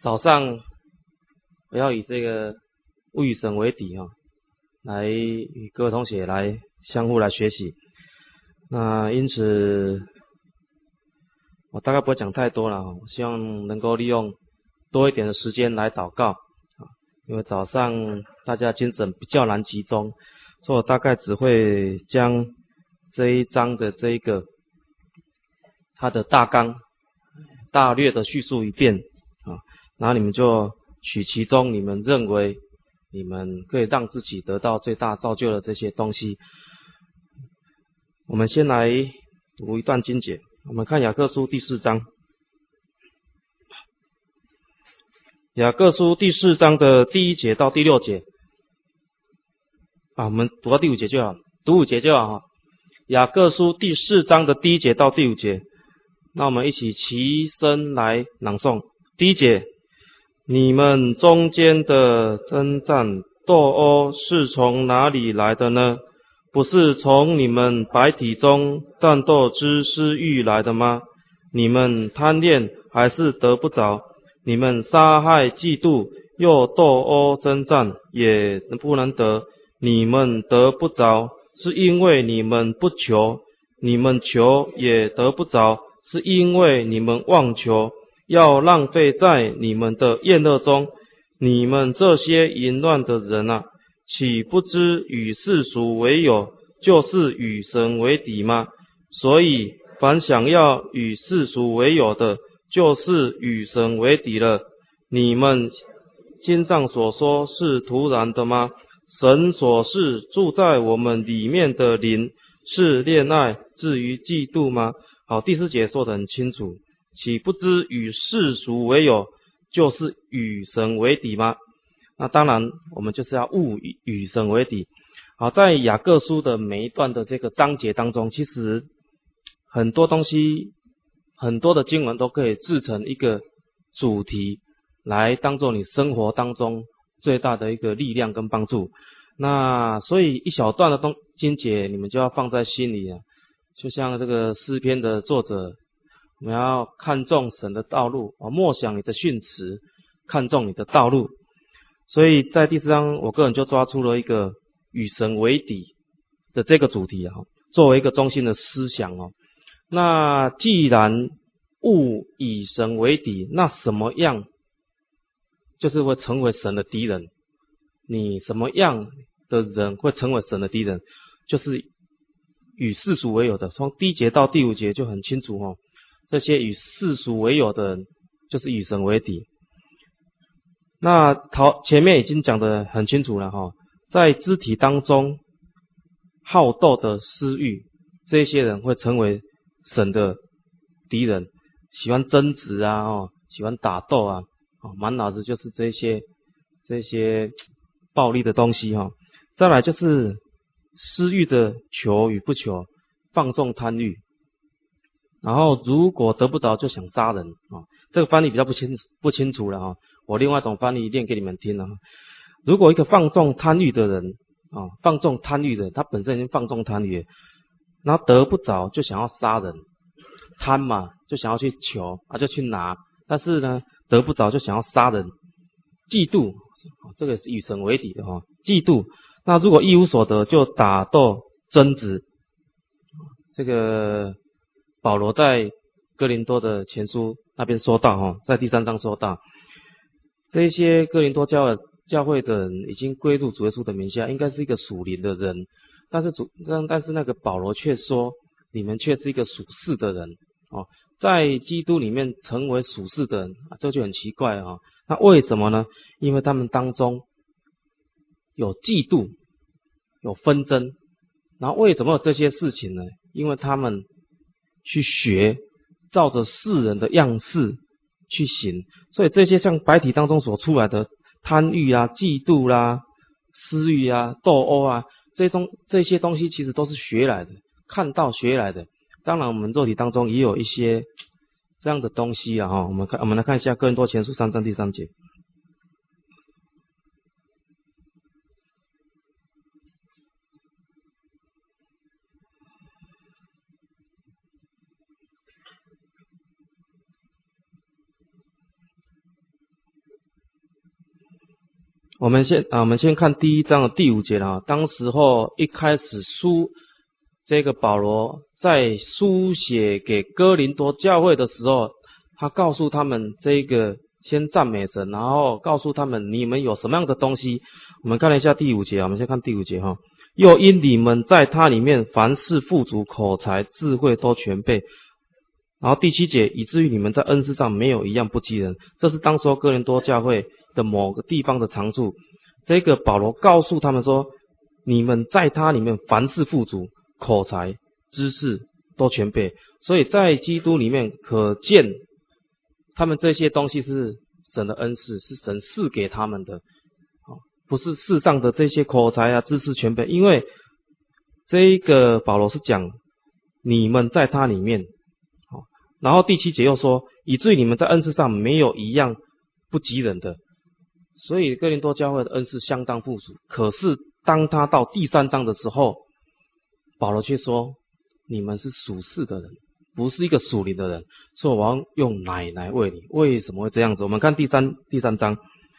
早上我要以这个物与神为底来与各位同学来相互来学习。那因此我大概不会讲太多了，我希望能够利用多一点的时间来祷告，因为早上大家精神比较难集中，所以我大概只会将这一章的这一个它的大纲大略的叙述一遍然后你们就取其中你们认为你们可以让自己得到最大造就的这些东西。我们先来读一段经节，我们看雅各书第4章。雅各书第4章的第1节到第6节我们读到第5节就好，读5节就好雅各书第4章的第1节到第5节，那我们一起齐声来朗诵。第1节，你们中间的征战斗殴是从哪里来的呢？不是从你们百体中战斗之私欲来的吗？你们贪恋还是得不着？你们杀害嫉妒又斗殴征战也不能得，你们得不着，是因为你们不求；你们求也得不着，是因为你们妄求，要浪费在你们的宴乐中。你们这些淫乱的人岂不知与世俗为友，就是与神为敌吗？所以凡想要与世俗为友的，就是与神为敌了。你们经上所说是突然的吗？神所是住在我们里面的灵是恋爱至于嫉妒吗？好，第4节说得很清楚，岂不知与世俗为友，就是与神为敌吗？那当然我们就是要勿与神为敌。好，在雅各书的每一段的这个章节当中，其实很多东西很多的经文都可以制成一个主题来当做你生活当中最大的一个力量跟帮助。那所以一小段的经节你们就要放在心里就像这个诗篇的作者，我们要看重神的道路默想你的训词，看重你的道路。所以在第4章我个人就抓出了一个与神为敌的这个主题作为一个中心的思想那既然勿以神为敌，那什么样就是会成为神的敌人？你什么样的人会成为神的敌人？就是与世俗为友的。从第1节到第5节就很清楚这些与世俗为友的人就是与神为敌。那前面已经讲得很清楚了在肢体当中好斗的私欲，这些人会成为神的敌人，喜欢争执喜欢打斗满脑子就是这些暴力的东西再来就是私欲的求与不求，放纵贪欲，然后如果得不着就想杀人这个翻译比较不清楚了我另外一种翻译念给你们听如果一个放纵贪欲的人放纵贪欲的人，他本身已经放纵贪欲，然后得不着就想要杀人，贪嘛就想要去求就去拿，但是呢得不着就想要杀人。嫉妒这个是与神为敌的嫉妒，那如果一无所得就打斗争执。这个保罗在哥林多的前书那边说到在第3章说到，这些哥林多教会的人已经归入主耶稣的名下，应该是一个属灵的人，但是那个保罗却说你们却是一个属世的人在基督里面成为属世的人这就很奇怪那为什么呢？因为他们当中有嫉妒有纷争，然后为什么有这些事情呢？因为他们去学照着世人的样式去行，所以这些像百体当中所出来的贪欲嫉妒私欲斗殴这些东西其实都是学来的，看到学来的。当然我们肉体当中也有一些这样的东西我们来看一下哥林多前书3章第3节。 我们先看第1章的第5节啦。当时候一开始这个保罗在书写给哥林多教会的时候，他告诉他们这个先赞美神，然后告诉他们你们有什么样的东西。我们看了一下第5节，我们先看第5节哈。又因你们在他里面凡事富足，口才智慧都全备。然后第7节，以至于你们在恩赐上没有一样不及人。这是当时候哥林多教会的某个地方的长处。这个保罗告诉他们说，你们在他里面凡事富足，口才知识都全备。所以在基督里面可见他们这些东西是神的恩赐，是神赐给他们的，不是世上的这些口才啊知识全备。因为这个保罗是讲你们在他里面，然后第7节又说，以至于你们在恩赐上没有一样不及人的。所以哥林多教会的恩赐相当富足。可是当他到第3章的时候，保罗却说，你们是属世的人，不是一个属灵的人，所以我要用奶来喂你。为什么会这样子？我们看第三章，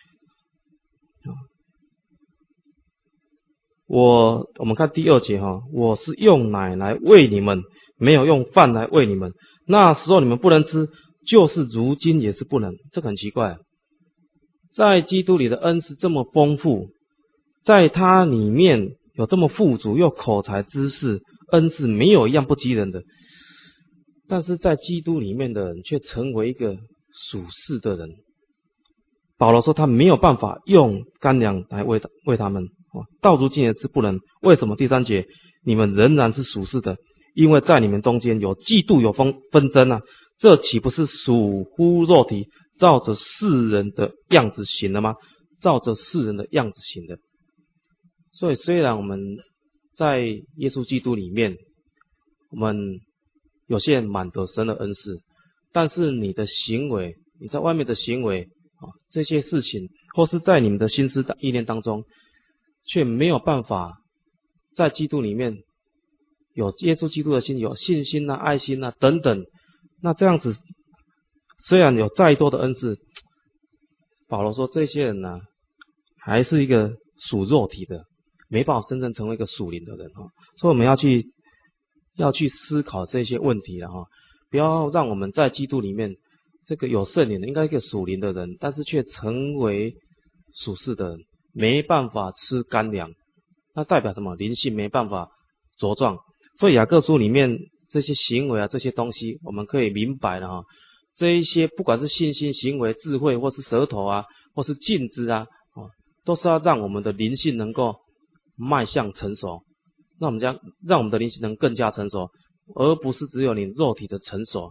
我们看第2节哈，我是用奶来喂你们，没有用饭来喂你们。那时候你们不能吃，就是如今也是不能。这个很奇怪，在基督里的恩赐这么丰富，在他里面有这么富足，又口才知识恩赐没有一样不及人的，但是在基督里面的人却成为一个属世的人。保罗说他没有办法用干粮来喂他们，到如今也是不能。为什么？第3节，你们仍然是属世的，因为在你们中间有嫉妒有纷争啊，这岂不是属乎肉体，照着世人的样子行了吗？照着世人的样子行的。所以虽然我们在耶稣基督里面，我们有些人满得神的恩赐，但是你的行为，你在外面的行为这些事情，或是在你们的心思意念当中，却没有办法在基督里面有耶稣基督的心，有信心啊、爱心啊等等。那这样子虽然有再多的恩赐，保罗说这些人呢，还是一个属肉体的，没办法真正成为一个属灵的人。所以我们要去思考这些问题了，不要让我们在基督里面这个有圣灵的，应该一个属灵的人，但是却成为属世的人，没办法吃干粮。那代表什么？灵性没办法茁壮。所以雅各书里面这些行为啊，这些东西我们可以明白了这一些不管是信心、行为、智慧，或是舌头啊，或是静知啊，都是要让我们的灵性能够迈向成熟，让我们的灵性能更加成熟，而不是只有你肉体的成熟，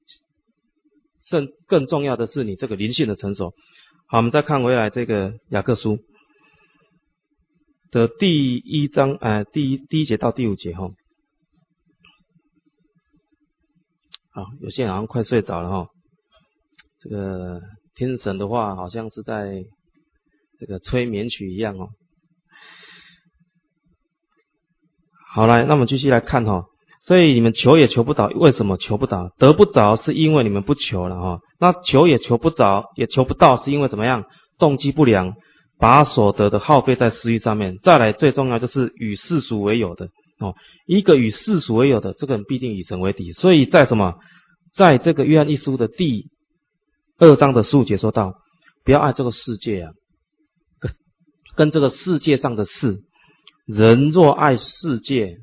更重要的是你这个灵性的成熟。好，我们再看回来这个雅各书的第1章第1节到第5节好，有些人好像快睡着了这个听神的话好像是在这个催眠曲一样好，来，那我们继续来看所以你们求也求不到，为什么求不到？得不着是因为你们不求了那求也求不着，也求不到，是因为怎么样？动机不良，把所得的耗费在私欲上面。再来最重要就是与世俗为友的一个与世俗为友的，这个人必定与神为敌。所以在什么？在这个约翰一书的第2章的15节说到，不要爱这个世界啊，跟这个世界上的事。人若爱世界，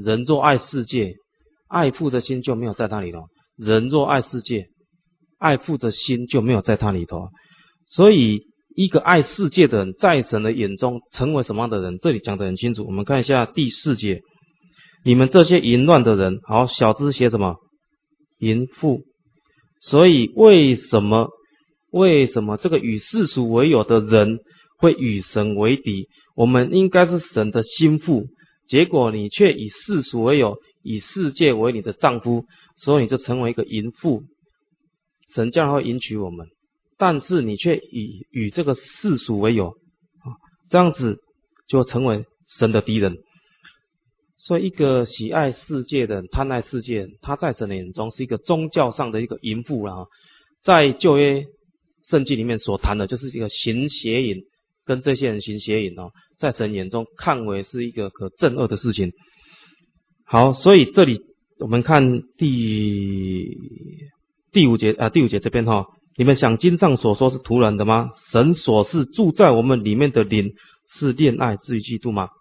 爱父的心就没有在他里头。人若爱世界，爱父的心就没有在他里头。所以一个爱世界的人，在神的眼中成为什么样的人？这里讲得很清楚。我们看一下第4节，你们这些淫乱的人，好，小字写什么？淫妇。所以为什么这个与世俗为友的人会与神为敌？我们应该是神的心腹，结果你却以世俗为友，以世界为你的丈夫，所以你就成为一个淫妇。神将来会迎娶我们，但是你却与这个世俗为友，这样子就成为神的敌人。所以一个喜爱世界的人，贪爱世界的人，他在神的眼中是一个宗教上的一个淫妇在旧约圣经里面所谈的就是一个行邪淫跟这些人行邪淫在神眼中看为是一个可憎恶的事情。好，所以这里我们看第五节这边你们想经上所说是徒然的吗？神所是住在我们里面的灵是恋爱至于嫉妒吗？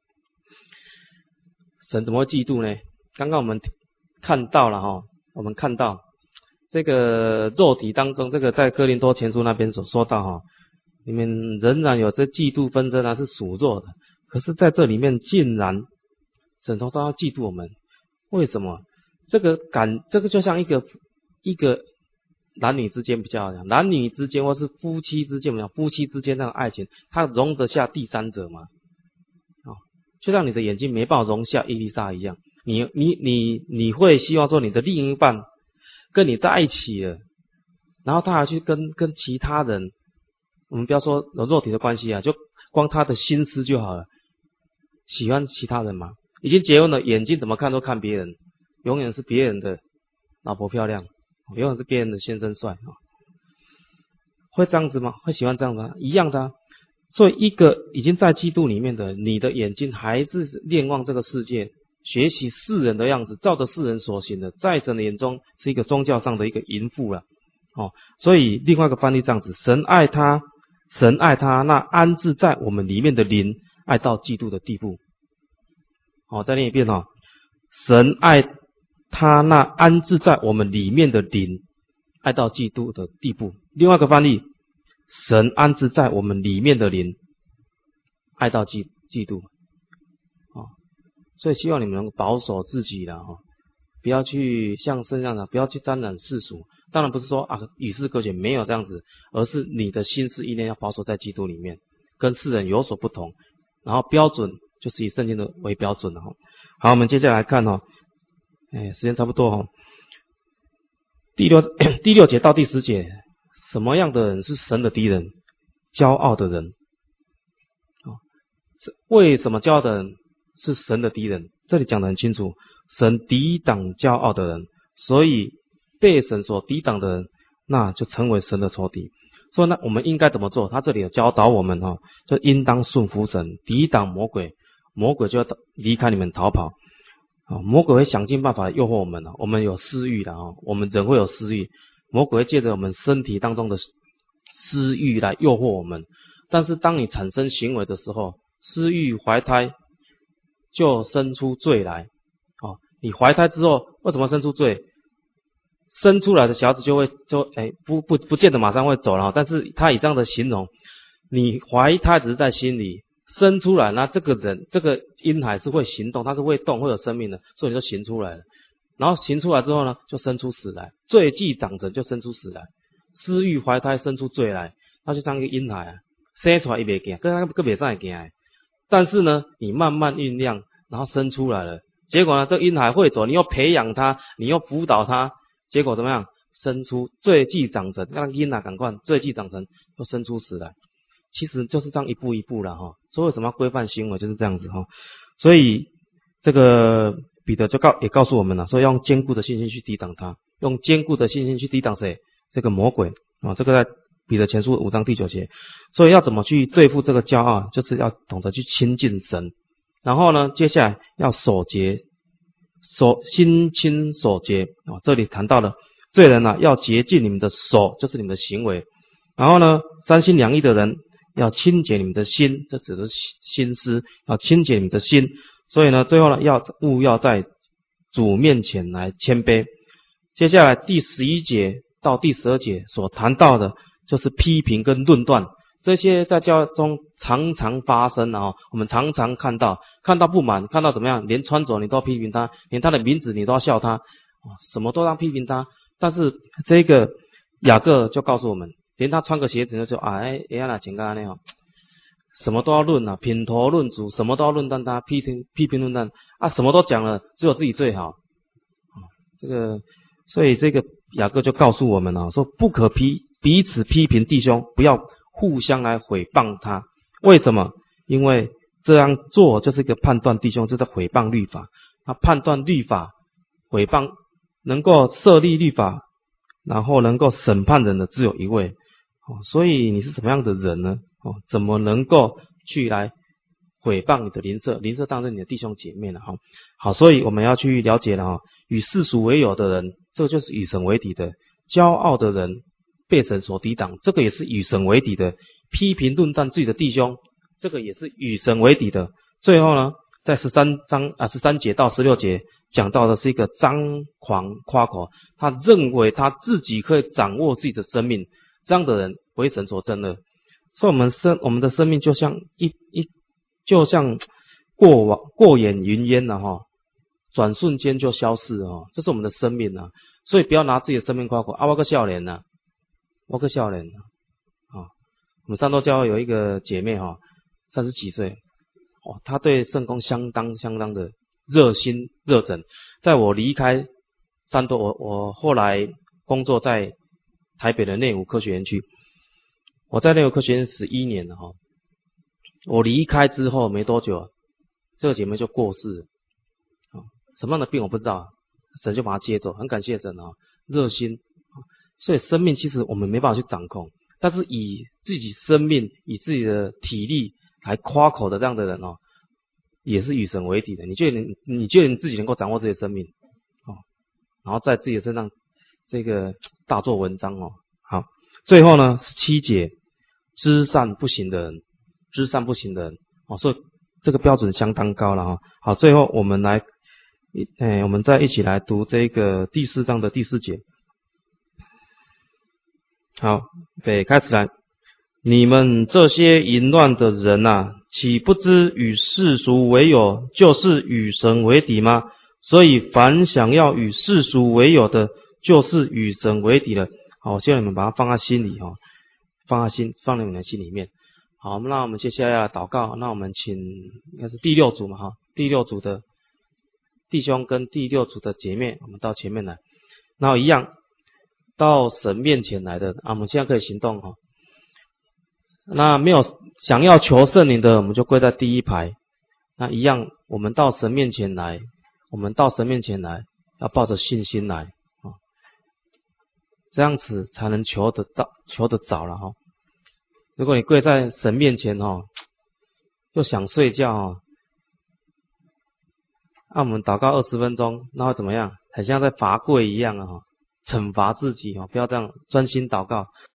神怎么会嫉妒呢？刚刚我们看到了我们看到这个肉体当中，这个在哥林多前书那边所说到你们仍然有这嫉妒纷争是属肉的，可是在这里面竟然神都要嫉妒我们，为什么？这个就像一个男女之间比较讲，男女之间或是夫妻之间夫妻之间那种爱情，它容得下第三者吗？就像你的眼睛没办法容下伊丽莎一样，你会希望说你的另一半跟你在一起了，然后他还去跟其他人，我们不要说有肉体的关系就光他的心思就好了，喜欢其他人嘛？已经结婚了，眼睛怎么看都看别人，永远是别人的老婆漂亮，永远是别人的先生帅会这样子吗？会喜欢这样子一样的所以一个已经在基督里面的，你的眼睛还是恋望这个世界，学习世人的样子，照着世人所行的，在神的眼中是一个宗教上的一个淫妇了所以另外一个翻译这样子，神爱他那安置在我们里面的灵爱到嫉妒的地步。再念一遍神爱他那安置在我们里面的灵爱到嫉妒的地步。另外一个翻译，神安置在我们里面的灵爱到嫉妒所以希望你们能够保守自己啦不要去像圣上的，不要去沾染世俗。当然不是说与世隔绝，没有这样子，而是你的心思意念要保守在基督里面，跟世人有所不同，然后标准就是以圣经的为标准好，我们接下来看时间差不多第六节到第10节，什么样的人是神的敌人？骄傲的人为什么骄傲的人是神的敌人？这里讲得很清楚，神抵挡骄傲的人，所以被神所抵挡的人，那就成为神的仇敌。所以呢，我们应该怎么做？他这里有教导我们就应当顺服神，抵挡魔鬼，魔鬼就要离开你们逃跑魔鬼会想尽办法诱惑我们我们有私欲的我们人会有私欲，魔鬼会借着我们身体当中的私欲来诱惑我们。但是当你产生行为的时候，私欲怀胎就生出罪来你怀胎之后为什么生出罪？生出来的小孩子不见得马上会走了但是他以这样的形容，你怀胎只是在心里，生出来那这个人这个婴孩是会行动，他是会动会有生命的，所以你就行出来了。然后行出来之后呢，就生出死来，罪既长成就生出死来，私欲怀胎生出罪来，那就像一个婴孩生出来也不行，跟别上也行但是呢你慢慢酝酿，然后生出来了，结果呢这个婴孩会走，你又培养他，你又辅导他，结果怎么样？生出罪既长成，让婴孩赶快罪既长成就生出死来。其实就是这样一步一步啦所以为什么要规范行为就是这样子所以这个彼得也告诉我们了，说要用坚固的信心去抵挡他，用坚固的信心去抵挡谁？这个魔鬼这个在彼得前书5章第9节。所以要怎么去对付这个骄傲，就是要懂得去亲近神，然后呢接下来要守节，心清守节这里谈到了罪人要洁净你们的手，就是你们的行为，然后呢三心两意的人要清洁你们的心，这指的是心思，要清洁你们的心。所以呢最后呢要在主面前来谦卑。接下来第11节到第12节所谈到的就是批评跟论断，这些在教会中常常发生我们常常看到不满，看到怎么样，连穿着你都要批评他，连他的名字你都要笑他什么都让批评他。但是这个雅各就告诉我们，连他穿个鞋子就请干那什么都要论品头论足，什么都要论断他，批评论断什么都讲了，只有自己最好所以这个雅各就告诉我们说不可彼此批评弟兄，不要互相来毁谤他。为什么？因为这样做就是一个判断弟兄，就是毁谤律法。判断律法毁谤，能够设立律法然后能够审判人的只有一位所以你是什么样的人呢？怎么能够去来毁谤你的邻舍？邻舍当然是你的弟兄姐妹了哈。好，所以我们要去了解了哈，与世俗为友的人，这个就是与神为敌的；骄傲的人被神所抵挡，这个也是与神为敌的；批评论断自己的弟兄，这个也是与神为敌的。最后呢，在13节到16节讲到的是一个张狂夸口，他认为他自己可以掌握自己的生命，这样的人为神所憎恶。所以我们的生命就像就像过眼云烟了哈，转瞬间就消逝哦，这是我们的生命啊。所以不要拿自己的生命夸口啊，我个少年呐，我个少年啊。我们三多教会有一个姐妹哈，30几岁她对圣工相当的热心热忱。在我离开三多，我后来工作在台北的内湖科学园区，我在内湖科学园11年了哈。我离开之后没多久，这个姐妹就过世了。什么样的病我不知道，神就把她接走，很感谢神啊，热心。所以生命其实我们没办法去掌控，但是以自己生命、以自己的体力来夸口的这样的人也是与神为敌的。你觉得你自己能够掌握自己的生命然后在自己的身上这个大做文章好，最后呢17节，知善不行的人，所以这个标准相当高了好，最后我们再一起来读这个第4章的第4节。好，开始来。你们这些淫乱的人啊，岂不知与世俗为友，就是与神为敌吗？所以凡想要与世俗为友的，就是与神为敌了。好，我希望你们把它放在心里放在你们的心里面。好，那我们接下来要祷告。那我们请应该是第6组嘛第6组的弟兄跟第6组的姐妹，我们到前面来。然后一样到神面前来的我们现在可以行动那没有想要求圣灵的，我们就跪在第一排。那一样，我们到神面前来，要抱着信心来这样子才能求得早了如果你跪在神面前又想睡觉我们祷告20分钟，那会怎么样？很像在罚跪一样惩罚自己不要这样，专心祷告。